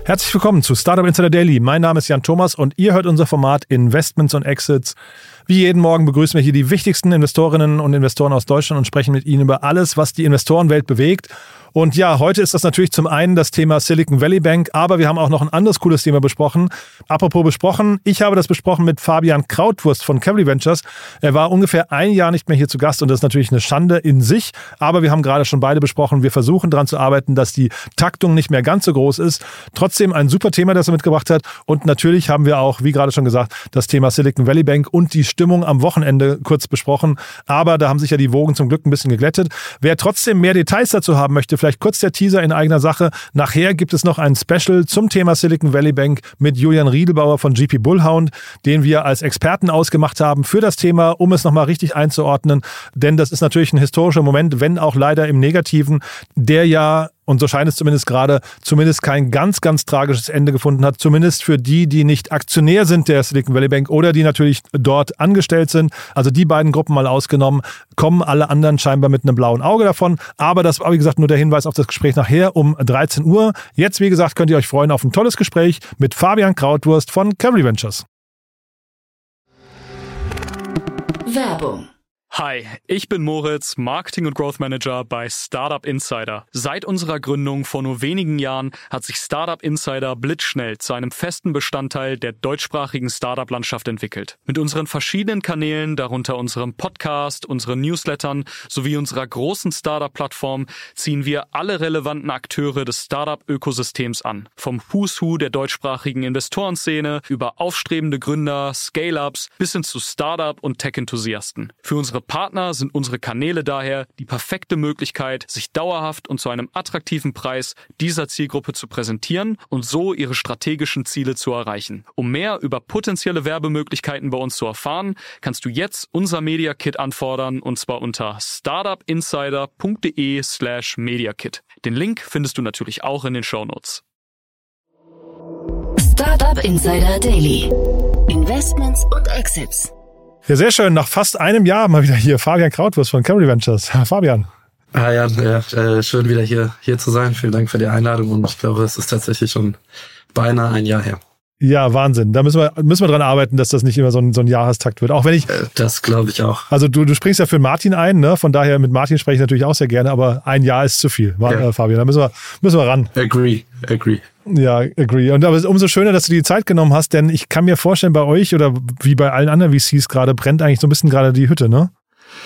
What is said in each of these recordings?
Herzlich willkommen zu Startup Insider Daily. Mein Name ist Jan Thomas und ihr hört unser Format Investments und Exits. Wie jeden Morgen begrüßen wir hier die wichtigsten Investorinnen und Investoren aus Deutschland und sprechen mit ihnen über alles, was die Investorenwelt bewegt. Und ja, heute ist das natürlich zum einen das Thema Silicon Valley Bank, aber wir haben auch noch ein anderes cooles Thema besprochen. Apropos besprochen, ich habe das besprochen mit Fabian Krautwurst von Cavalry Ventures. Er war ungefähr ein Jahr nicht mehr hier zu Gast und das ist natürlich eine Schande in sich. Aber wir haben gerade schon beide besprochen, wir versuchen daran zu arbeiten, dass die Taktung nicht mehr ganz so groß ist. Trotzdem ein super Thema, das er mitgebracht hat. Und natürlich haben wir auch, wie gerade schon gesagt, das Thema Silicon Valley Bank und die Stimmung am Wochenende kurz besprochen. Aber da haben sich ja die Wogen zum Glück ein bisschen geglättet. Wer trotzdem mehr Details dazu haben möchte, vielleicht kurz der Teaser in eigener Sache. Nachher gibt es noch ein Special zum Thema Silicon Valley Bank mit Julian Riedelbauer von GP Bullhound, den wir als Experten ausgemacht haben für das Thema, um es nochmal richtig einzuordnen. Denn das ist natürlich ein historischer Moment, wenn auch leider im Negativen, der ja, und so scheint es zumindest gerade, zumindest kein ganz, ganz tragisches Ende gefunden hat. Zumindest für die, die nicht Aktionär sind der Silicon Valley Bank oder die natürlich dort angestellt sind. Also die beiden Gruppen mal ausgenommen, kommen alle anderen scheinbar mit einem blauen Auge davon. Aber das war, wie gesagt, nur der Hinweis auf das Gespräch nachher um 13 Uhr. Jetzt, wie gesagt, könnt ihr euch freuen auf ein tolles Gespräch mit Fabian Krautwurst von Cavalry Ventures. Werbung. Hi, ich bin Moritz, Marketing- und Growth Manager bei Startup Insider. Seit unserer Gründung vor nur wenigen Jahren hat sich Startup Insider blitzschnell zu einem festen Bestandteil der deutschsprachigen Startup-Landschaft entwickelt. Mit unseren verschiedenen Kanälen, darunter unserem Podcast, unseren Newslettern sowie unserer großen Startup-Plattform, ziehen wir alle relevanten Akteure des Startup-Ökosystems an. Vom Who's Who der deutschsprachigen Investorenszene über aufstrebende Gründer, Scale-Ups bis hin zu Startup- und Tech-Enthusiasten. Für unsere Partner sind unsere Kanäle daher die perfekte Möglichkeit, sich dauerhaft und zu einem attraktiven Preis dieser Zielgruppe zu präsentieren und so ihre strategischen Ziele zu erreichen. Um mehr über potenzielle Werbemöglichkeiten bei uns zu erfahren, kannst du jetzt unser Media Kit anfordern und zwar unter startupinsider.de/mediakit. Den Link findest du natürlich auch in den Shownotes. Startup Insider Daily. Investments und Exits. Ja, sehr schön. Nach fast einem Jahr mal wieder hier Fabian Krautwurst von Cavalry Ventures. Fabian. Ja, schön wieder hier zu sein. Vielen Dank für die Einladung und ich glaube, es ist tatsächlich schon beinahe ein Jahr her. Ja, Wahnsinn. Da müssen wir dran arbeiten, dass das nicht immer so ein Jahrestakt wird. Auch wenn ich... Das glaube ich auch. Also du springst ja für Martin ein, ne? Von daher mit Martin spreche ich natürlich auch sehr gerne, aber ein Jahr ist zu viel, Fabian. Da müssen wir ran. Agree. Ja, agree. Und aber es ist umso schöner, dass du die Zeit genommen hast, denn ich kann mir vorstellen, bei euch oder wie bei allen anderen VCs gerade brennt eigentlich so ein bisschen gerade die Hütte, ne?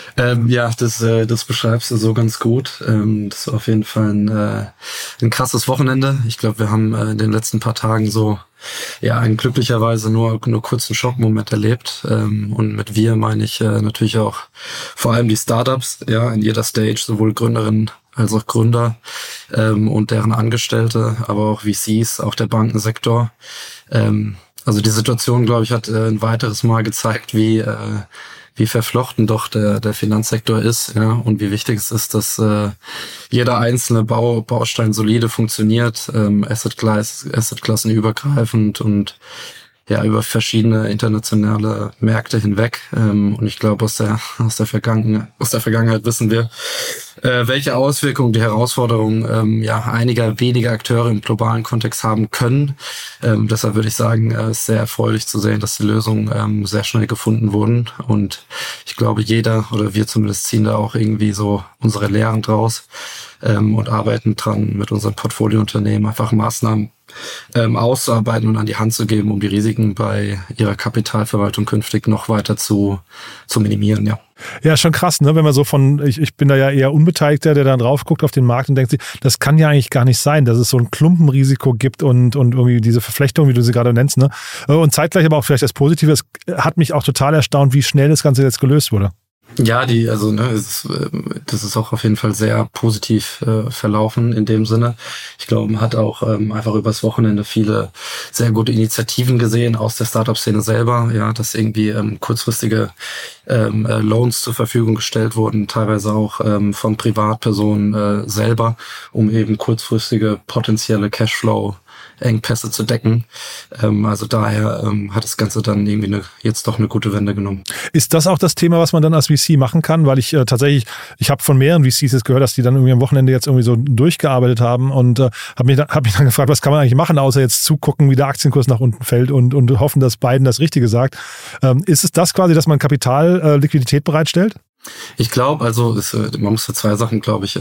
Das beschreibst du so ganz gut. Das war auf jeden Fall ein krasses Wochenende. Ich glaube, wir haben in den letzten paar Tagen einen glücklicherweise nur kurzen Schockmoment erlebt. Und mit wir meine ich natürlich auch vor allem die Startups, ja, in jeder Stage, sowohl Gründerinnen als auch Gründer und deren Angestellte, aber auch VCs, auch der Bankensektor. Also die Situation, glaube ich, hat ein weiteres Mal gezeigt, wie verflochten doch der Finanzsektor ist, ja, und wie wichtig es ist, dass jeder einzelne Baustein solide funktioniert, Assetklassen übergreifend und ja über verschiedene internationale Märkte hinweg. Und ich glaube, aus der Vergangenheit wissen wir, welche Auswirkungen die Herausforderungen einiger weniger Akteure im globalen Kontext haben können. Deshalb würde ich sagen, es ist sehr erfreulich zu sehen, dass die Lösungen sehr schnell gefunden wurden. Und ich glaube, jeder oder wir zumindest ziehen da auch irgendwie so unsere Lehren draus und arbeiten dran, mit unseren Portfoliounternehmen einfach Maßnahmen auszuarbeiten und an die Hand zu geben, um die Risiken bei ihrer Kapitalverwaltung künftig noch weiter zu minimieren, ja. Ja, schon krass, ne? Wenn man so ich bin da ja eher Unbeteiligter, der dann drauf guckt auf den Markt und denkt sich, das kann ja eigentlich gar nicht sein, dass es so ein Klumpenrisiko gibt und irgendwie diese Verflechtung, wie du sie gerade nennst, ne? Und zeitgleich aber auch vielleicht das Positive, es hat mich auch total erstaunt, wie schnell das Ganze jetzt gelöst wurde. Ja, das ist auch auf jeden Fall sehr positiv verlaufen in dem Sinne. Ich glaube, man hat auch einfach übers Wochenende viele sehr gute Initiativen gesehen aus der Startup-Szene selber, ja, dass irgendwie kurzfristige Loans zur Verfügung gestellt wurden, teilweise auch von Privatpersonen selber, um eben kurzfristige potenzielle Cashflow Engpässe zu decken. Also daher hat das Ganze dann irgendwie jetzt doch eine gute Wende genommen. Ist das auch das Thema, was man dann als VC machen kann? Weil ich ich habe von mehreren VCs jetzt gehört, dass die dann irgendwie am Wochenende jetzt irgendwie so durchgearbeitet haben und habe mich dann gefragt, was kann man eigentlich machen, außer jetzt zugucken, wie der Aktienkurs nach unten fällt und hoffen, dass Biden das Richtige sagt. Ist es das quasi, dass man Kapital, Liquidität bereitstellt? Ich glaube, man muss da zwei Sachen, glaube ich,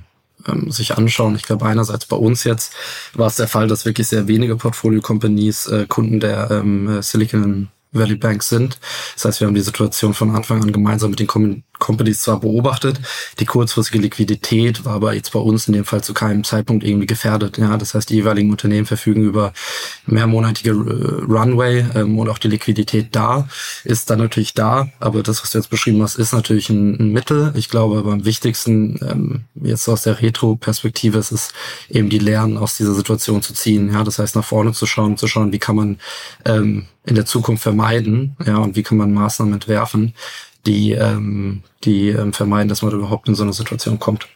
sich anschauen. Ich glaube, einerseits bei uns jetzt war es der Fall, dass wirklich sehr wenige Portfolio-Companies Kunden der Silicon Valley Bank sind. Das heißt, wir haben die Situation von Anfang an gemeinsam mit den Companies zwar beobachtet, die kurzfristige Liquidität war aber jetzt bei uns in dem Fall zu keinem Zeitpunkt irgendwie gefährdet. Ja, das heißt, die jeweiligen Unternehmen verfügen über mehrmonatige Runway und auch die Liquidität ist dann natürlich da, aber das, was du jetzt beschrieben hast, ist natürlich ein Mittel. Ich glaube, aber am wichtigsten jetzt aus der Retro-Perspektive ist es eben die Lehren aus dieser Situation zu ziehen. Ja, das heißt, nach vorne zu schauen, wie kann man in der Zukunft vermeiden, ja, und wie kann man Maßnahmen entwerfen, die vermeiden, dass man überhaupt in so eine Situation kommt.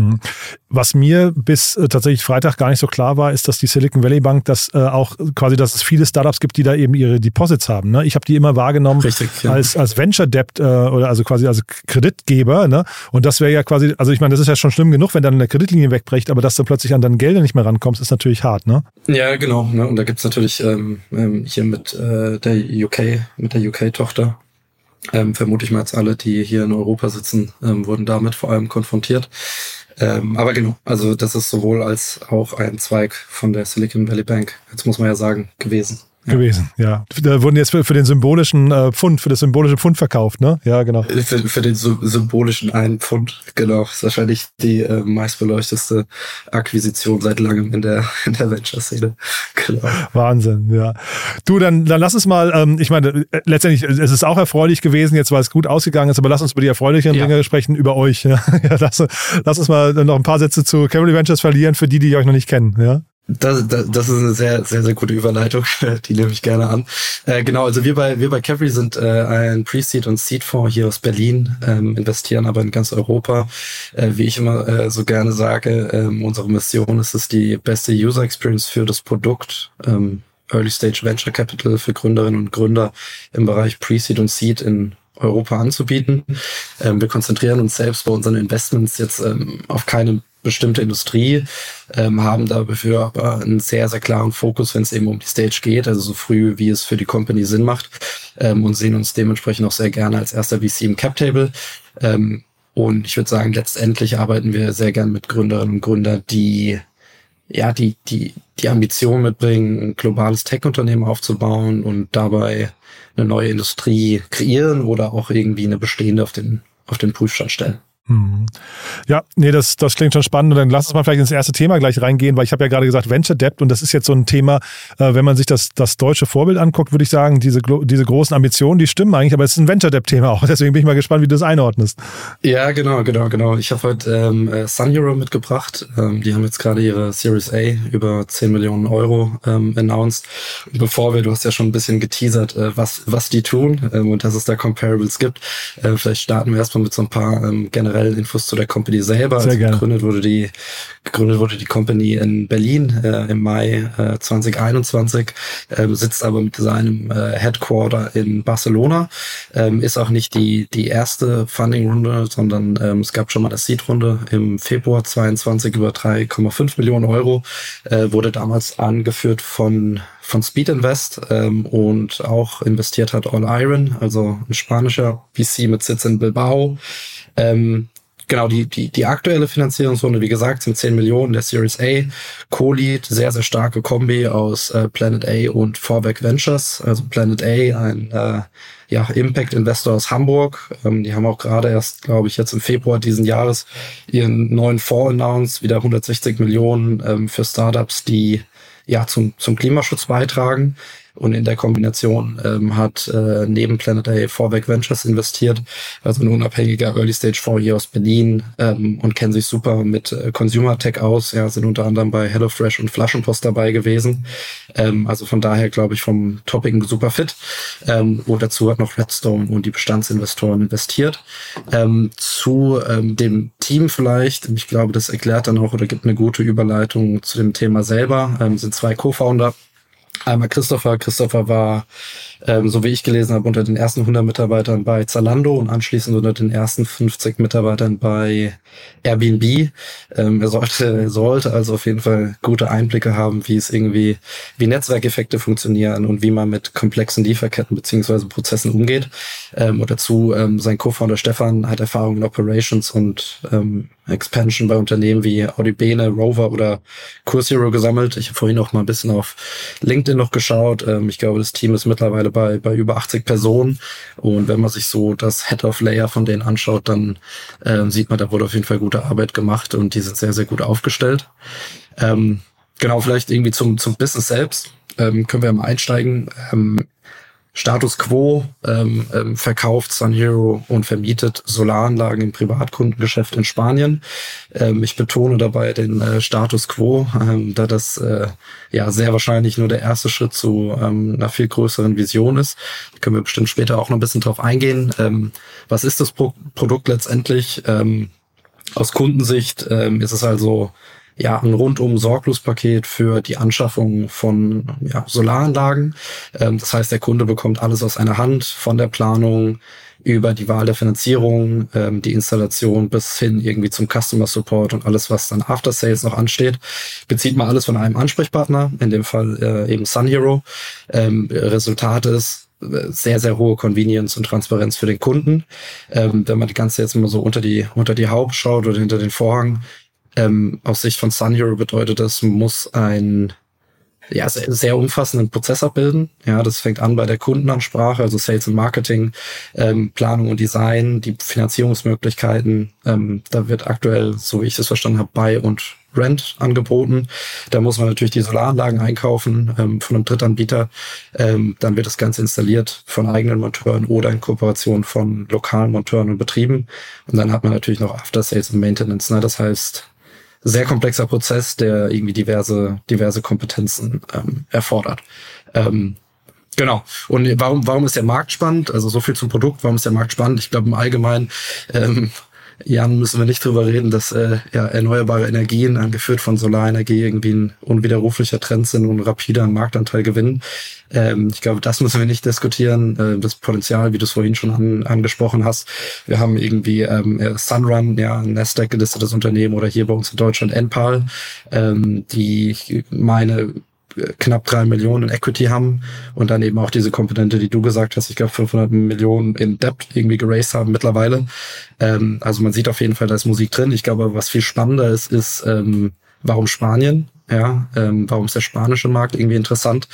Was mir bis tatsächlich Freitag gar nicht so klar war, ist, dass die Silicon Valley Bank dass es viele Startups gibt, die da eben ihre Deposits haben. Ne? Ich habe die immer wahrgenommen. Richtig, ja. als Venture Debt oder also quasi als Kreditgeber. Ne? Und das wäre ja quasi, also ich meine, das ist ja schon schlimm genug, wenn dann eine Kreditlinie wegbricht, aber dass du plötzlich an deine Gelder nicht mehr rankommst, ist natürlich hart, ne? Ja, genau. Ne? Und da gibt's natürlich hier mit der UK-Tochter. Vermute ich mal jetzt alle, die hier in Europa sitzen, wurden damit vor allem konfrontiert. Aber genau, also das ist sowohl als auch ein Zweig von der Silicon Valley Bank, jetzt muss man ja sagen, gewesen. Ja. Da wurden jetzt für den symbolischen Pfund, für das symbolische Pfund verkauft, ne? Ja, genau. Für den symbolischen einen Pfund, genau. Das ist wahrscheinlich die meistbeleuchteste Akquisition seit langem in der Venture-Szene. Genau. Wahnsinn, ja. Du, dann lass uns mal, ich meine, letztendlich, es ist auch erfreulich gewesen, jetzt weil es gut ausgegangen ist, aber lass uns über die erfreulichen Dinge sprechen, über euch. Ja. Lass uns mal noch ein paar Sätze zu Cavalry Ventures verlieren, für die euch noch nicht kennen, ja. Das ist eine sehr, sehr, sehr gute Überleitung. Die nehme ich gerne an. Genau, also wir bei Cavalry sind ein Pre-Seed- und Seed-Fonds hier aus Berlin, investieren aber in ganz Europa. Wie ich immer so gerne sage, unsere Mission ist es, die beste User Experience für das Produkt, Early Stage Venture Capital für Gründerinnen und Gründer im Bereich Pre-Seed und Seed in Europa anzubieten. Wir konzentrieren uns selbst bei unseren Investments jetzt auf keine bestimmte Industrie, haben dafür aber einen sehr, sehr klaren Fokus, wenn es eben um die Stage geht, also so früh, wie es für die Company Sinn macht, und sehen uns dementsprechend auch sehr gerne als erster VC im Cap-Table. Und ich würde sagen, letztendlich arbeiten wir sehr gern mit Gründerinnen und Gründern, die Ambition mitbringen, ein globales Tech-Unternehmen aufzubauen und dabei eine neue Industrie kreieren oder auch irgendwie eine bestehende auf den Prüfstand stellen. Ja, nee, das klingt schon spannend und dann lass uns mal vielleicht ins erste Thema gleich reingehen, weil ich habe ja gerade gesagt Venture Debt und das ist jetzt so ein Thema, wenn man sich das deutsche Vorbild anguckt, würde ich sagen, diese großen Ambitionen, die stimmen eigentlich, aber es ist ein Venture Debt Thema auch, deswegen bin ich mal gespannt, wie du das einordnest. Ja, genau. Ich habe heute Sun Hero mitgebracht, die haben jetzt gerade ihre Series A über 10 Millionen Euro announced. Und du hast ja schon ein bisschen geteasert, was die tun und dass es da Comparables gibt. Vielleicht starten wir erstmal mit so ein paar generellen Infos zu der Company selber. Sehr gerne. Gegründet wurde die Company in Berlin im Mai 2021, sitzt aber mit seinem Headquarter in Barcelona, ist auch nicht die erste Funding-Runde, sondern es gab schon mal eine Seed-Runde im Februar 22 über 3,5 Millionen Euro, wurde damals angeführt von Speed Invest und auch investiert hat All Iron, also ein spanischer VC mit Sitz in Bilbao. Genau, die aktuelle Finanzierungsrunde, wie gesagt, sind 10 Millionen der Series A. Co-Lead, sehr, sehr starke Kombi aus Planet A und Vorwerk Ventures. Also Planet A, ein Impact-Investor aus Hamburg. Die haben auch gerade erst, glaube ich, jetzt im Februar diesen Jahres ihren neuen Fonds announced, wieder 160 Millionen für Startups, die zum Klimaschutz beitragen. Und in der Kombination hat neben Planet A Vorwerk Ventures investiert, also ein unabhängiger Early-Stage-Fonds hier aus Berlin, und kennen sich super mit Consumer Tech aus, ja, sind unter anderem bei HelloFresh und Flaschenpost dabei gewesen. Also von daher glaube ich vom Topic super fit. Und dazu hat noch Redstone und die Bestandsinvestoren investiert. Zu dem Team vielleicht, ich glaube, das erklärt dann auch oder gibt eine gute Überleitung zu dem Thema selber, sind 2 Co-Founder. Einmal Christopher. Christopher war, so wie ich gelesen habe, unter den ersten 100 Mitarbeitern bei Zalando und anschließend unter den ersten 50 Mitarbeitern bei Airbnb. Er sollte also auf jeden Fall gute Einblicke haben, wie Netzwerkeffekte funktionieren und wie man mit komplexen Lieferketten beziehungsweise Prozessen umgeht. Und dazu sein Co-Founder Stefan hat Erfahrung in Operations und Expansion bei Unternehmen wie Audibene, Rover oder CourseHero gesammelt. Ich habe vorhin auch mal ein bisschen auf LinkedIn noch geschaut. Ich glaube, das Team ist mittlerweile bei über 80 Personen. Und wenn man sich so das Head-of-Layer von denen anschaut, dann sieht man, da wurde auf jeden Fall gute Arbeit gemacht und die sind sehr, sehr gut aufgestellt. Genau, vielleicht irgendwie zum Business selbst können wir mal einsteigen. Status Quo verkauft SunHero und vermietet Solaranlagen im Privatkundengeschäft in Spanien. Ich betone dabei den Status Quo, da das sehr wahrscheinlich nur der erste Schritt zu einer viel größeren Vision ist. Da können wir bestimmt später auch noch ein bisschen drauf eingehen. Was ist das Produkt letztendlich? Aus Kundensicht ist es also ein rundum Sorglospaket für die Anschaffung von Solaranlagen. Das heißt, der Kunde bekommt alles aus einer Hand, von der Planung über die Wahl der Finanzierung, die Installation bis hin irgendwie zum Customer Support und alles, was dann After Sales noch ansteht, bezieht man alles von einem Ansprechpartner, in dem Fall eben SunHero. Resultat ist sehr, sehr hohe Convenience und Transparenz für den Kunden. Wenn man die ganze jetzt mal so unter die Haube schaut oder hinter den Vorhang, aus Sicht von SunHero bedeutet das, muss ein sehr umfassenden Prozess abbilden. Ja, das fängt an bei der Kundenansprache, also Sales und Marketing, Planung und Design, die Finanzierungsmöglichkeiten. Da wird aktuell, so wie ich das verstanden habe, Buy und Rent angeboten. Da muss man natürlich die Solaranlagen einkaufen von einem Drittanbieter. Dann wird das Ganze installiert von eigenen Monteuren oder in Kooperation von lokalen Monteuren und Betrieben. Und dann hat man natürlich noch After Sales und Maintenance. Ne? Das heißt, sehr komplexer Prozess, der irgendwie diverse Kompetenzen erfordert. Genau. Und warum ist der Markt spannend? Also so viel zum Produkt. Warum ist der Markt spannend? Ich glaube im Allgemeinen, Jan, müssen wir nicht drüber reden, dass erneuerbare Energien, angeführt von Solarenergie, irgendwie ein unwiderruflicher Trend sind und rapider einen Marktanteil gewinnen. Ich glaube, das müssen wir nicht diskutieren. Das Potenzial, wie du es vorhin schon angesprochen hast. Wir haben irgendwie Sunrun, ein Nasdaq gelistetes Unternehmen, oder hier bei uns in Deutschland Enpal, die knapp 3 Millionen in Equity haben und dann eben auch diese Komponente, die du gesagt hast, ich glaube 500 Millionen in Debt irgendwie geraced haben mittlerweile. Also man sieht auf jeden Fall, da ist Musik drin. Ich glaube, was viel spannender ist, warum Spanien? Warum ist der spanische Markt irgendwie interessant?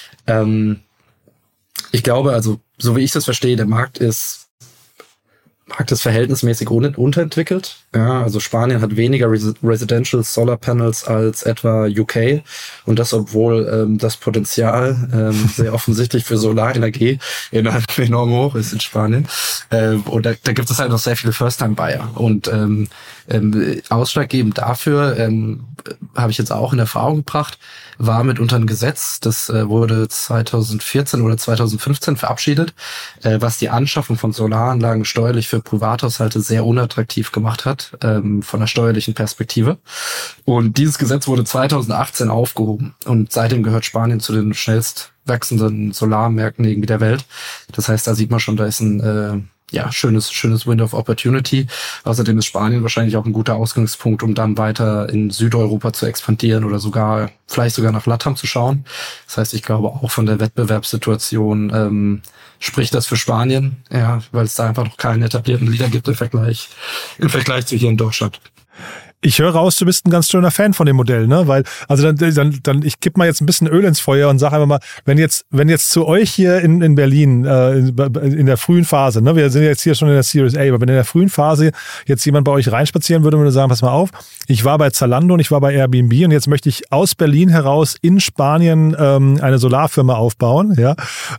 Ich glaube, also so wie ich das verstehe, der Markt ist verhältnismäßig unterentwickelt. Ja, also Spanien hat weniger Residential Solar Panels als etwa UK. Und das, obwohl das Potenzial sehr offensichtlich für Solarenergie enorm hoch ist in Spanien. Und da gibt es halt noch sehr viele First-Time-Buyer. Und ausschlaggebend dafür, habe ich jetzt auch in Erfahrung gebracht, war mitunter ein Gesetz, das wurde 2014 oder 2015 verabschiedet, was die Anschaffung von Solaranlagen steuerlich für Privathaushalte sehr unattraktiv gemacht hat, von der steuerlichen Perspektive. Und dieses Gesetz wurde 2018 aufgehoben und seitdem gehört Spanien zu den schnellst wachsenden Solarmärkten irgendwie der Welt. Das heißt, da sieht man schon, da ist ein schönes Window of Opportunity. Außerdem ist Spanien wahrscheinlich auch ein guter Ausgangspunkt, um dann weiter in Südeuropa zu expandieren oder vielleicht sogar nach LATAM zu schauen. Das heißt, ich glaube auch von der Wettbewerbssituation spricht das für Spanien, weil es da einfach noch keinen etablierten Leader gibt im Vergleich zu hier in Deutschland. Ich höre raus, du bist ein ganz schöner Fan von dem Modell, ne? Weil, also dann ich kipp mal jetzt ein bisschen Öl ins Feuer und sage einfach mal, wenn jetzt zu euch hier in Berlin, in der frühen Phase, ne? Wir sind jetzt hier schon in der Series A, aber wenn in der frühen Phase jetzt jemand bei euch reinspazieren würde, würde sagen, pass mal auf, ich war bei Zalando und ich war bei Airbnb und jetzt möchte ich aus Berlin heraus in Spanien eine Solarfirma aufbauen, ja?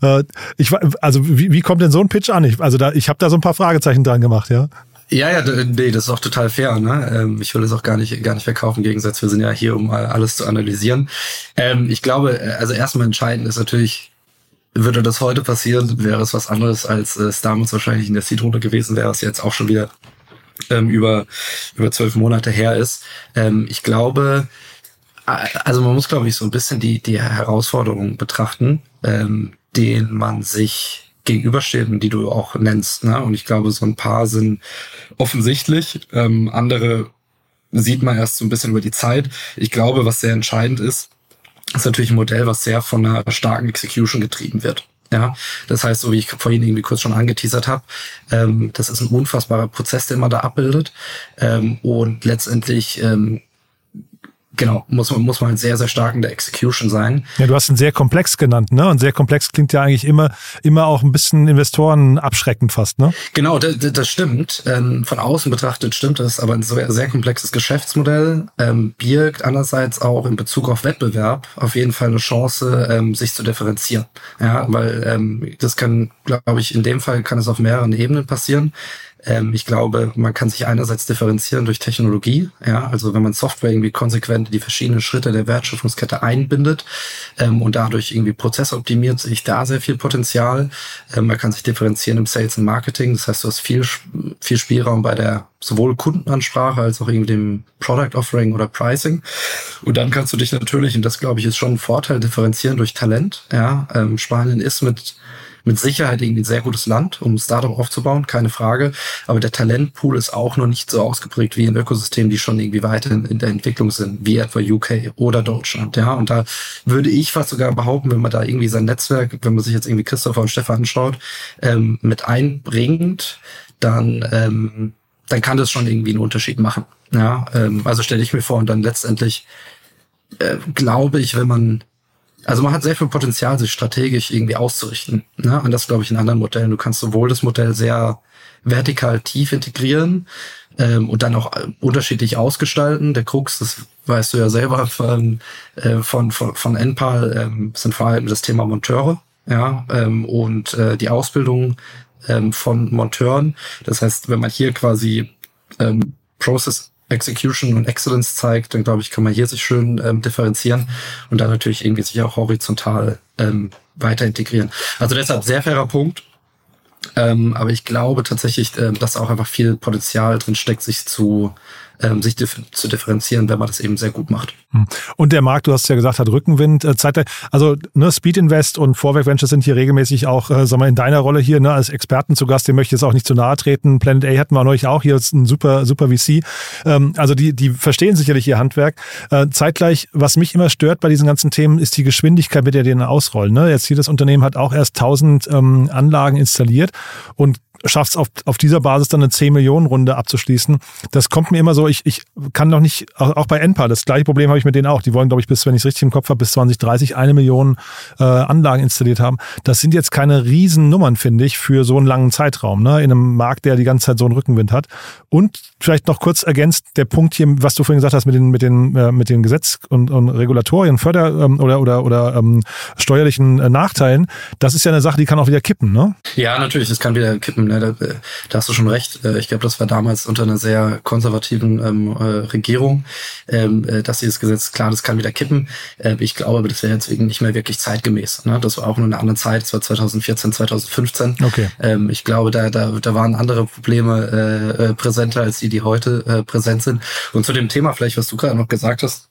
Wie kommt denn so ein Pitch an? Ich habe da so ein paar Fragezeichen dran gemacht, ja? Ja, nee, das ist auch total fair, ne? Ich will das auch gar nicht verkaufen. Im Gegensatz, wir sind ja hier, um alles zu analysieren. Ich glaube, also erstmal entscheidend ist natürlich, würde das heute passieren, wäre es was anderes, als es damals wahrscheinlich in der Seed-Runde gewesen wäre, was jetzt auch schon wieder über 12 Monate her ist. Ich glaube, also man muss, glaube ich, so ein bisschen die Herausforderungen betrachten, denen man sich gegenübersteht und die du auch nennst, ne? Und ich glaube, so ein paar sind offensichtlich, andere sieht man erst so ein bisschen über die Zeit. Ich glaube, was sehr entscheidend ist natürlich ein Modell, was sehr von einer starken Execution getrieben wird. Ja, das heißt, so wie ich vorhin irgendwie kurz schon angeteasert habe, das ist ein unfassbarer Prozess, den man da abbildet, und letztendlich genau, muss man halt sehr, sehr stark in der Execution sein. Ja, du hast ihn sehr komplex genannt, ne? Und sehr komplex klingt ja eigentlich immer auch ein bisschen Investoren abschreckend fast, ne? Genau, das stimmt. Von außen betrachtet stimmt das, aber ein sehr, sehr komplexes Geschäftsmodell birgt andererseits auch in Bezug auf Wettbewerb auf jeden Fall eine Chance, sich zu differenzieren. Ja, weil das kann, glaube ich, in dem Fall kann es auf mehreren Ebenen passieren. Ich glaube, man kann sich einerseits differenzieren durch Technologie, ja, also wenn man Software irgendwie konsequent in die verschiedenen Schritte der Wertschöpfungskette einbindet und dadurch irgendwie Prozesse optimiert, sehe ich da sehr viel Potenzial. Man kann sich differenzieren im Sales und Marketing, das heißt, du hast viel Spielraum bei der sowohl Kundenansprache als auch irgendwie dem Product Offering oder Pricing. Und dann kannst du dich natürlich, und das glaube ich ist schon ein Vorteil, differenzieren durch Talent. Ja, Spanien ist mit Sicherheit irgendwie ein sehr gutes Land, um ein Startup aufzubauen, keine Frage. Aber der Talentpool ist auch noch nicht so ausgeprägt wie in Ökosystemen, die schon irgendwie weiter in der Entwicklung sind, wie etwa UK oder Deutschland. Ja, und da würde ich fast sogar behaupten, wenn man da irgendwie sein Netzwerk, wenn man sich jetzt irgendwie Christopher und Stefan anschaut, mit einbringt, dann kann das schon irgendwie einen Unterschied machen. Ja, also stelle ich mir vor, und dann letztendlich glaube ich, also man hat sehr viel Potenzial, sich strategisch irgendwie auszurichten. Ne? Und das glaube ich in anderen Modellen. Du kannst sowohl das Modell sehr vertikal tief integrieren und dann auch unterschiedlich ausgestalten. Der Krux, das weißt du ja selber von Enpal, sind vor allem das Thema Monteure, ja, und die Ausbildung von Monteuren. Das heißt, wenn man hier quasi Process Execution und Excellence zeigt, dann glaube ich, kann man hier sich schön differenzieren und dann natürlich irgendwie sich auch horizontal weiter integrieren. Also deshalb sehr fairer Punkt. Aber ich glaube tatsächlich, dass auch einfach viel Potenzial drin steckt, sich zu differenzieren, wenn man das eben sehr gut macht. Und der Markt, du hast ja gesagt, hat Rückenwind. Also Speed Invest und Vorwerk Ventures sind hier regelmäßig auch, in deiner Rolle hier, ne, als Experten zu Gast. Dem möchte ich jetzt auch nicht zu nahe treten. Planet A hatten wir neulich auch. Hier ist ein super VC. Also die verstehen sicherlich ihr Handwerk. Zeitgleich, was mich immer stört bei diesen ganzen Themen, ist die Geschwindigkeit, mit der die ausrollen. Ne? Jetzt hier das Unternehmen hat auch erst 1000 Anlagen installiert und schafft es auf dieser Basis dann eine 10-Millionen-Runde abzuschließen. Das kommt mir immer so, ich kann noch nicht, auch bei Enpal, das gleiche Problem habe ich mit denen auch. Die wollen, glaube ich, wenn ich es richtig im Kopf habe, bis 2030 1 Million Anlagen installiert haben. Das sind jetzt keine Riesennummern, finde ich, für so einen langen Zeitraum, ne? In einem Markt, der die ganze Zeit so einen Rückenwind hat. Und vielleicht noch kurz ergänzt, der Punkt hier, was du vorhin gesagt hast, mit den Gesetz- und Regulatorien, oder steuerlichen Nachteilen, das ist ja eine Sache, die kann auch wieder kippen, ne? Ja, natürlich, das kann wieder kippen. Ne? Da hast du schon recht. Ich glaube, das war damals unter einer sehr konservativen Regierung, dass dieses Gesetz, klar, das kann wieder kippen. Ich glaube, aber das wäre jetzt nicht mehr wirklich zeitgemäß. Ne? Das war auch nur eine andere Zeit. Das war 2014, 2015. Okay. Ich glaube, da waren andere Probleme präsenter als die heute präsent sind. Und zu dem Thema vielleicht, was du gerade noch gesagt hast,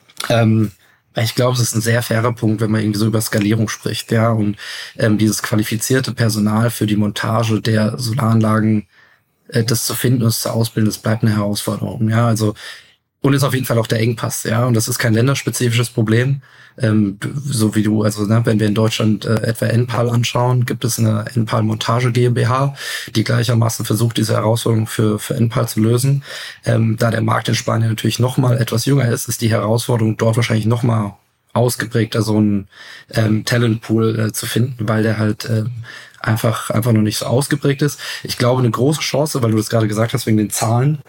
ich glaube, es ist ein sehr fairer Punkt, wenn man irgendwie so über Skalierung spricht, ja, und dieses qualifizierte Personal für die Montage der Solaranlagen, das zu finden und zu ausbilden, das bleibt eine Herausforderung, ja, also Und ist auf jeden Fall auch der Engpass, ja. Und das ist kein länderspezifisches Problem. So wie du, also wenn wir in Deutschland etwa Enpal anschauen, gibt es eine Enpal Montage GmbH, die gleichermaßen versucht, diese Herausforderung für Enpal zu lösen. Da der Markt in Spanien natürlich noch mal etwas jünger ist die Herausforderung dort wahrscheinlich noch mal ausgeprägter, so einen Talentpool zu finden, weil der halt einfach noch nicht so ausgeprägt ist. Ich glaube, eine große Chance, weil du das gerade gesagt hast, wegen den Zahlen,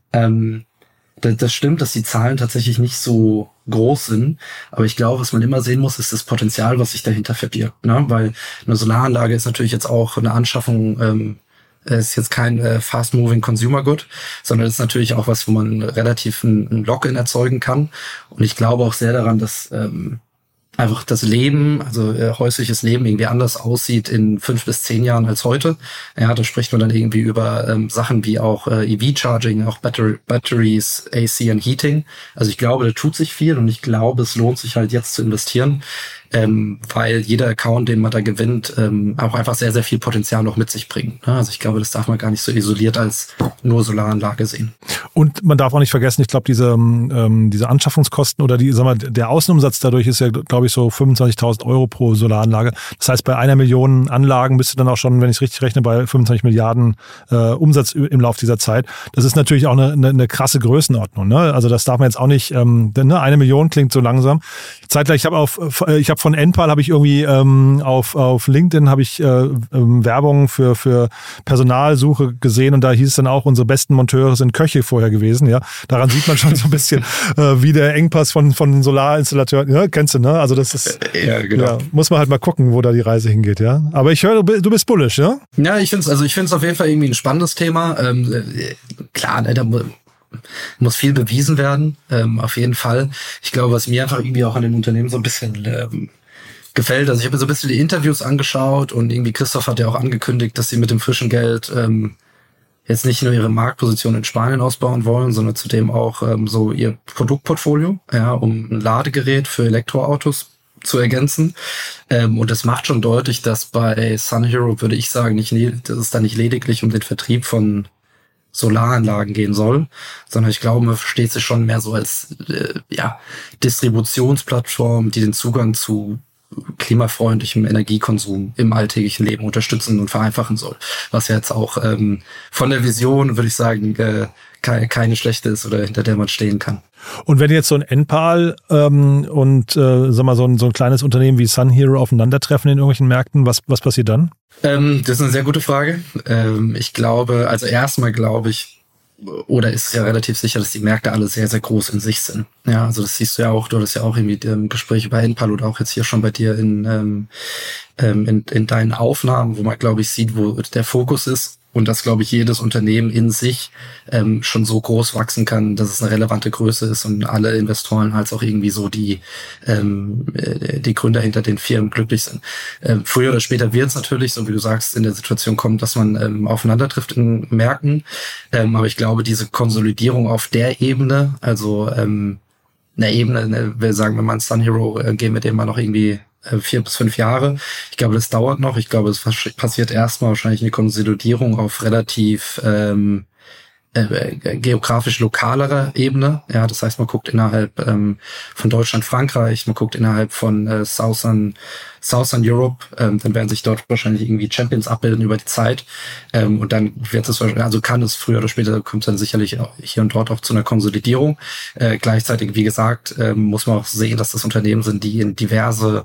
das stimmt, dass die Zahlen tatsächlich nicht so groß sind. Aber ich glaube, was man immer sehen muss, ist das Potenzial, was sich dahinter verbirgt. Ne? Weil eine Solaranlage ist natürlich jetzt auch eine Anschaffung, ist jetzt kein fast-moving Consumer Good, sondern ist natürlich auch was, wo man relativ ein Lock-in erzeugen kann. Und ich glaube auch sehr daran, dass einfach das Leben, also häusliches Leben irgendwie anders aussieht in 5 bis 10 Jahren als heute. Ja, da spricht man dann irgendwie über Sachen wie auch EV-Charging, auch Batteries, AC und Heating. Also ich glaube, da tut sich viel und ich glaube, es lohnt sich halt jetzt zu investieren, weil jeder Account, den man da gewinnt, auch einfach sehr, sehr viel Potenzial noch mit sich bringt. Also ich glaube, das darf man gar nicht so isoliert als nur Solaranlage sehen. Und man darf auch nicht vergessen, ich glaube, diese Anschaffungskosten oder der Außenumsatz dadurch ist ja, glaube ich, so 25.000 Euro pro Solaranlage. Das heißt, bei 1 Million Anlagen bist du dann auch schon, wenn ich es richtig rechne, bei 25 Milliarden Umsatz im Laufe dieser Zeit. Das ist natürlich auch eine krasse Größenordnung. Ne? Also das darf man jetzt auch nicht, 1 Million klingt so langsam. Zeitgleich, ich habe von Enpal habe ich irgendwie auf LinkedIn habe ich Werbung für Personalsuche gesehen und da hieß es dann auch, unsere besten Monteure sind Köche vorher gewesen. Ja, daran sieht man schon so ein bisschen, wie der Engpass von Solarinstallateuren. Ja, kennst du, ne? Also das ist ja, genau. Ja, muss man halt mal gucken, wo da die Reise hingeht. Ja, aber ich höre, du bist bullish, ja? Ja, ich finde es auf jeden Fall irgendwie ein spannendes Thema. Klar, ne, da muss viel bewiesen werden, auf jeden Fall. Ich glaube, was mir einfach irgendwie auch an den Unternehmen so ein bisschen gefällt, also ich habe mir so ein bisschen die Interviews angeschaut und irgendwie Christoph hat ja auch angekündigt, dass sie mit dem frischen Geld jetzt nicht nur ihre Marktposition in Spanien ausbauen wollen, sondern zudem auch so ihr Produktportfolio, ja, um ein Ladegerät für Elektroautos zu ergänzen. Und das macht schon deutlich, dass bei SunHero, würde ich sagen, dass es da nicht lediglich um den Vertrieb von Solaranlagen gehen soll, sondern ich glaube, man versteht sich schon mehr so als Distributionsplattform, die den Zugang zu klimafreundlichem Energiekonsum im alltäglichen Leben unterstützen und vereinfachen soll. Was ja jetzt auch von der Vision, würde ich sagen, keine schlechte ist oder hinter der man stehen kann. Und wenn jetzt so ein Enpal und so ein kleines Unternehmen wie SunHero aufeinandertreffen in irgendwelchen Märkten, was passiert dann? Das ist eine sehr gute Frage. Ich glaube, also erstmal glaube ich, oder ist es ja relativ sicher, dass die Märkte alle sehr, sehr groß in sich sind. Ja, also das siehst du ja auch, du hattest ja auch irgendwie im Gespräch über Enpal oder auch jetzt hier schon bei dir in deinen Aufnahmen, wo man, glaube ich, sieht, wo der Fokus ist. Und dass, glaube ich, jedes Unternehmen in sich schon so groß wachsen kann, dass es eine relevante Größe ist und alle Investoren als auch irgendwie so die Gründer hinter den Firmen glücklich sind. Früher oder später wird es natürlich, so wie du sagst, in der Situation kommen, dass man aufeinander trifft in Märkten. Aber ich glaube, diese Konsolidierung auf der Ebene, also einer Ebene, wir sagen, wenn man SunHero gehen mit dem mal noch irgendwie 4 bis 5 Jahre. Ich glaube, das dauert noch. Ich glaube, es passiert erstmal wahrscheinlich eine Konsolidierung auf relativ geografisch lokalerer Ebene. Ja, das heißt, man guckt innerhalb von Deutschland, Frankreich, man guckt innerhalb von Southern Europe, dann werden sich dort wahrscheinlich irgendwie Champions abbilden über die Zeit. Und dann wird es wahrscheinlich, also kann es früher oder später, kommt es dann sicherlich hier und dort auch zu einer Konsolidierung. Gleichzeitig, wie gesagt, muss man auch sehen, dass das Unternehmen sind, die in diverse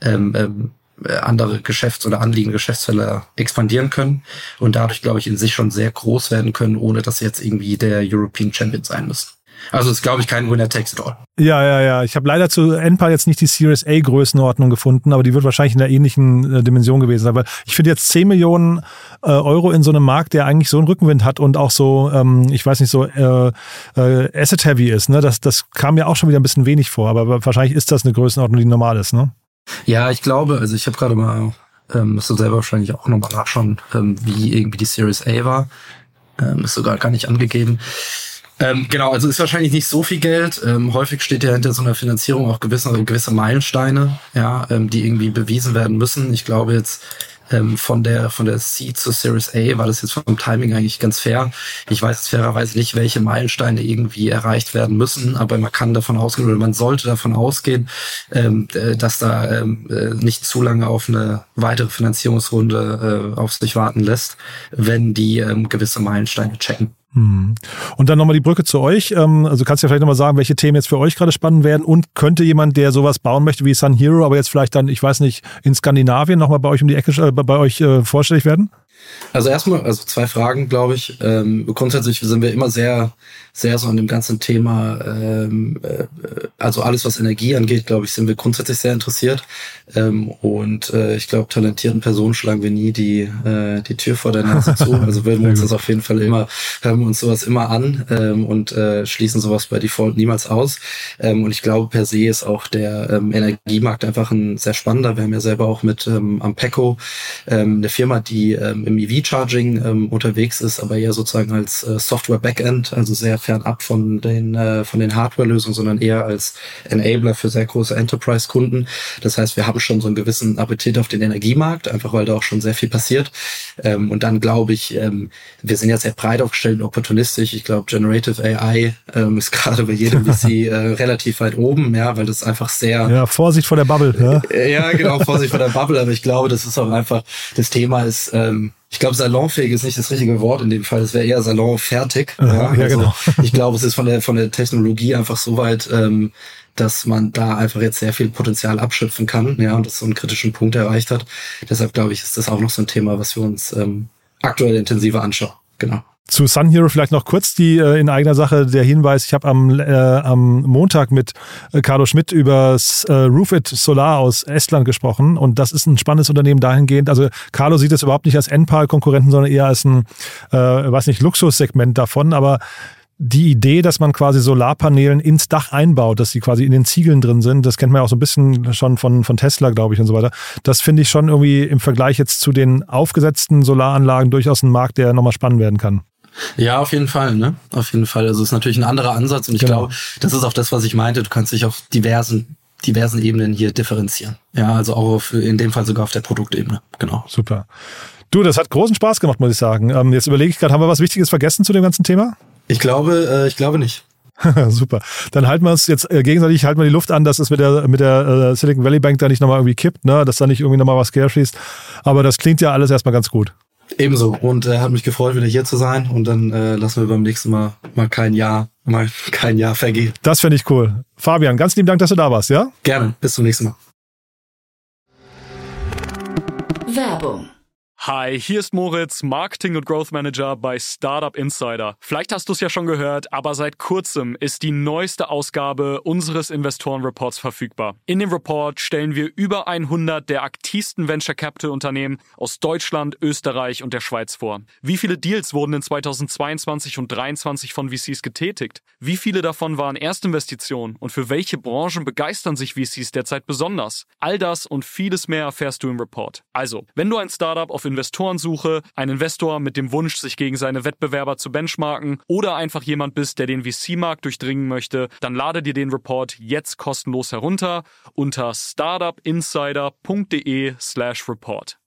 andere oder anliegende Geschäftsfelder expandieren können und dadurch, glaube ich, in sich schon sehr groß werden können, ohne dass sie jetzt irgendwie der European Champion sein müssen. Also ist, glaube ich, kein Winner takes it all. Ja. Ich habe leider zu Enpal jetzt nicht die Series A Größenordnung gefunden, aber die wird wahrscheinlich in der ähnlichen Dimension gewesen sein. Weil ich finde jetzt 10 Millionen Euro in so einem Markt, der eigentlich so einen Rückenwind hat und auch so, ich weiß nicht, so asset-heavy ist. Ne? Das kam mir auch schon wieder ein bisschen wenig vor, aber wahrscheinlich ist das eine Größenordnung, die normal ist, ne? Ja, ich glaube, also ich habe gerade mal, musst du selber wahrscheinlich auch nochmal nachschauen, wie irgendwie die Series A war. Ist sogar gar nicht angegeben. Genau, also ist wahrscheinlich nicht so viel Geld. Häufig steht ja hinter so einer Finanzierung auch gewisse Meilensteine, ja, die irgendwie bewiesen werden müssen. Ich glaube jetzt, von der Seed zur Series A war das jetzt vom Timing eigentlich ganz fair. Ich weiß jetzt fairerweise nicht, welche Meilensteine irgendwie erreicht werden müssen, aber man kann davon ausgehen oder man sollte davon ausgehen, dass da nicht zu lange auf eine weitere Finanzierungsrunde auf sich warten lässt, wenn die gewisse Meilensteine checken. Und dann nochmal die Brücke zu euch. Also kannst du ja vielleicht nochmal sagen, welche Themen jetzt für euch gerade spannend werden und könnte jemand, der sowas bauen möchte wie Sun Hero, aber jetzt vielleicht dann, ich weiß nicht, in Skandinavien nochmal bei euch um die Ecke, bei euch vorstellig werden? Also erstmal, zwei Fragen, glaube ich. Grundsätzlich sind wir immer sehr, sehr so an dem ganzen Thema, also alles, was Energie angeht, glaube ich, sind wir grundsätzlich sehr interessiert. Und ich glaube, talentierten Personen schlagen wir nie die Tür vor der Nase zu. Also hören wir uns sowas immer an und schließen sowas bei Default niemals aus. Und ich glaube, per se ist auch der Energiemarkt einfach ein sehr spannender. Wir haben ja selber auch mit Ampeco eine Firma, die im EV-Charging unterwegs ist, aber eher sozusagen als Software-Backend, also sehr fernab von den Hardware-Lösungen, sondern eher als Enabler für sehr große Enterprise-Kunden. Das heißt, wir haben schon so einen gewissen Appetit auf den Energiemarkt, einfach weil da auch schon sehr viel passiert. Und dann glaube ich, wir sind ja sehr breit aufgestellt und opportunistisch. Ich glaube, Generative AI ist gerade bei jedem VC relativ weit oben, ja, weil das einfach sehr... Ja, Vorsicht vor der Bubble. Ja, ja genau, Vorsicht vor der Bubble, aber ich glaube, das ist auch einfach, das Thema ist... ich glaube, salonfähig ist nicht das richtige Wort in dem Fall. Es wäre eher salonfertig. Ja, also, genau. Ich glaube, es ist von der Technologie einfach so weit, dass man da einfach jetzt sehr viel Potenzial abschöpfen kann, ja, und das so einen kritischen Punkt erreicht hat. Deshalb glaube ich, ist das auch noch so ein Thema, was wir uns aktuell intensiver anschauen. Genau. Zu Sun Hero vielleicht noch kurz in eigener Sache der Hinweis. Ich habe am Montag mit Carlo Schmidt über Roofit Solar aus Estland gesprochen und das ist ein spannendes Unternehmen dahingehend. Also Carlo sieht es überhaupt nicht als Enpal-Konkurrenten, sondern eher als ein, Luxussegment davon, aber die Idee, dass man quasi Solarpanelen ins Dach einbaut, dass die quasi in den Ziegeln drin sind, das kennt man ja auch so ein bisschen schon von Tesla, glaube ich, und so weiter. Das finde ich schon irgendwie im Vergleich jetzt zu den aufgesetzten Solaranlagen durchaus ein Markt, der nochmal spannend werden kann. Ja, auf jeden Fall, ne? Auf jeden Fall. Also es ist natürlich ein anderer Ansatz und ich glaube, das ist auch das, was ich meinte. Du kannst dich auf diversen Ebenen hier differenzieren. Ja, also auch in dem Fall sogar auf der Produktebene. Genau. Super. Du, das hat großen Spaß gemacht, muss ich sagen. Jetzt überlege ich gerade, haben wir was Wichtiges vergessen zu dem ganzen Thema? Ich glaube nicht. Super. Dann halten wir uns jetzt gegenseitig, halten wir die Luft an, dass es mit der Silicon Valley Bank da nicht nochmal irgendwie kippt, ne? Dass da nicht irgendwie nochmal was querschießt. Aber das klingt ja alles erstmal ganz gut. Ebenso. Und hat mich gefreut, wieder hier zu sein. Und dann lassen wir beim nächsten Mal kein Jahr vergehen. Das finde ich cool. Fabian, ganz lieben Dank, dass du da warst, ja? Gerne. Bis zum nächsten Mal. Werbung. Hi, hier ist Moritz, Marketing- und Growth Manager bei Startup Insider. Vielleicht hast du es ja schon gehört, aber seit kurzem ist die neueste Ausgabe unseres Investorenreports verfügbar. In dem Report stellen wir über 100 der aktivsten Venture Capital Unternehmen aus Deutschland, Österreich und der Schweiz vor. Wie viele Deals wurden in 2022 und 2023 von VCs getätigt? Wie viele davon waren Erstinvestitionen? Und für welche Branchen begeistern sich VCs derzeit besonders? All das und vieles mehr erfährst du im Report. Also, wenn du ein Startup auf Investorensuche, ein Investor mit dem Wunsch, sich gegen seine Wettbewerber zu benchmarken oder einfach jemand bist, der den VC-Markt durchdringen möchte, dann lade dir den Report jetzt kostenlos herunter unter startupinsider.de/report.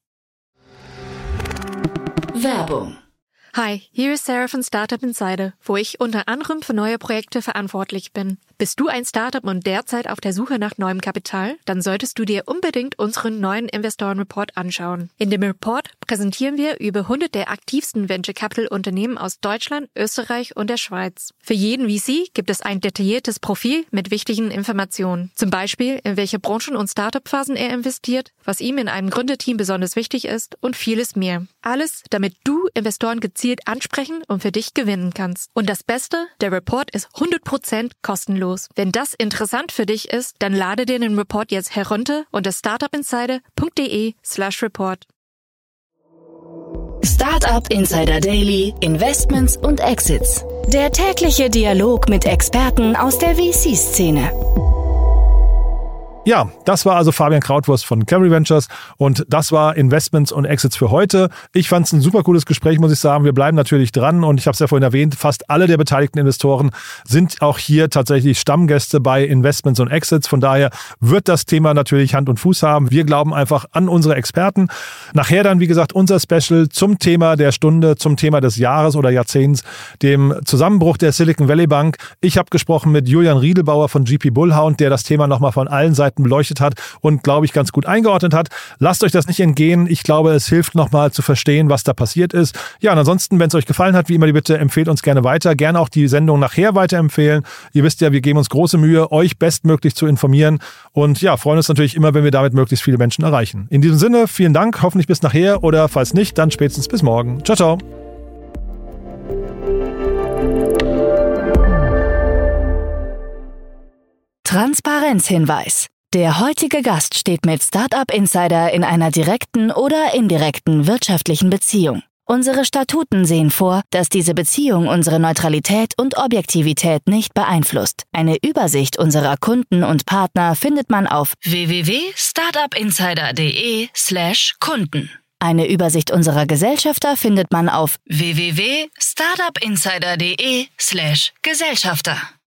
Werbung. Hi, hier ist Sarah von Startup Insider, wo ich unter anderem für neue Projekte verantwortlich bin. Bist du ein Startup und derzeit auf der Suche nach neuem Kapital? Dann solltest du dir unbedingt unseren neuen Investorenreport anschauen. In dem Report präsentieren wir über 100 der aktivsten Venture Capital Unternehmen aus Deutschland, Österreich und der Schweiz. Für jeden VC gibt es ein detailliertes Profil mit wichtigen Informationen. Zum Beispiel, in welche Branchen und Startup-Phasen er investiert, was ihm in einem Gründerteam besonders wichtig ist und vieles mehr. Alles, damit du Investoren gezielt ansprechen und für dich gewinnen kannst. Und das Beste, der Report ist 100% kostenlos. Wenn das interessant für dich ist, dann lade dir den Report jetzt herunter unter startupinsider.de/report. Startup Insider Daily, Investments und Exits. Der tägliche Dialog mit Experten aus der VC-Szene. Ja, das war also Fabian Krautwurst von Cavalry Ventures und das war Investments und Exits für heute. Ich fand es ein super cooles Gespräch, muss ich sagen. Wir bleiben natürlich dran und ich habe es ja vorhin erwähnt, fast alle der beteiligten Investoren sind auch hier tatsächlich Stammgäste bei Investments und Exits. Von daher wird das Thema natürlich Hand und Fuß haben. Wir glauben einfach an unsere Experten. Nachher dann, wie gesagt, unser Special zum Thema der Stunde, zum Thema des Jahres oder Jahrzehnts, dem Zusammenbruch der Silicon Valley Bank. Ich habe gesprochen mit Julian Riedelbauer von GP Bullhound, der das Thema nochmal von allen Seiten beleuchtet hat und, glaube ich, ganz gut eingeordnet hat. Lasst euch das nicht entgehen. Ich glaube, es hilft nochmal zu verstehen, was da passiert ist. Ja, und ansonsten, wenn es euch gefallen hat, wie immer die Bitte, empfehlt uns gerne weiter. Gerne auch die Sendung nachher weiterempfehlen. Ihr wisst ja, wir geben uns große Mühe, euch bestmöglich zu informieren und ja, freuen uns natürlich immer, wenn wir damit möglichst viele Menschen erreichen. In diesem Sinne, vielen Dank. Hoffentlich bis nachher oder falls nicht, dann spätestens bis morgen. Ciao, ciao. Transparenzhinweis. Der heutige Gast steht mit Startup Insider in einer direkten oder indirekten wirtschaftlichen Beziehung. Unsere Statuten sehen vor, dass diese Beziehung unsere Neutralität und Objektivität nicht beeinflusst. Eine Übersicht unserer Kunden und Partner findet man auf www.startupinsider.de/Kunden. Eine Übersicht unserer Gesellschafter findet man auf www.startupinsider.de/Gesellschafter.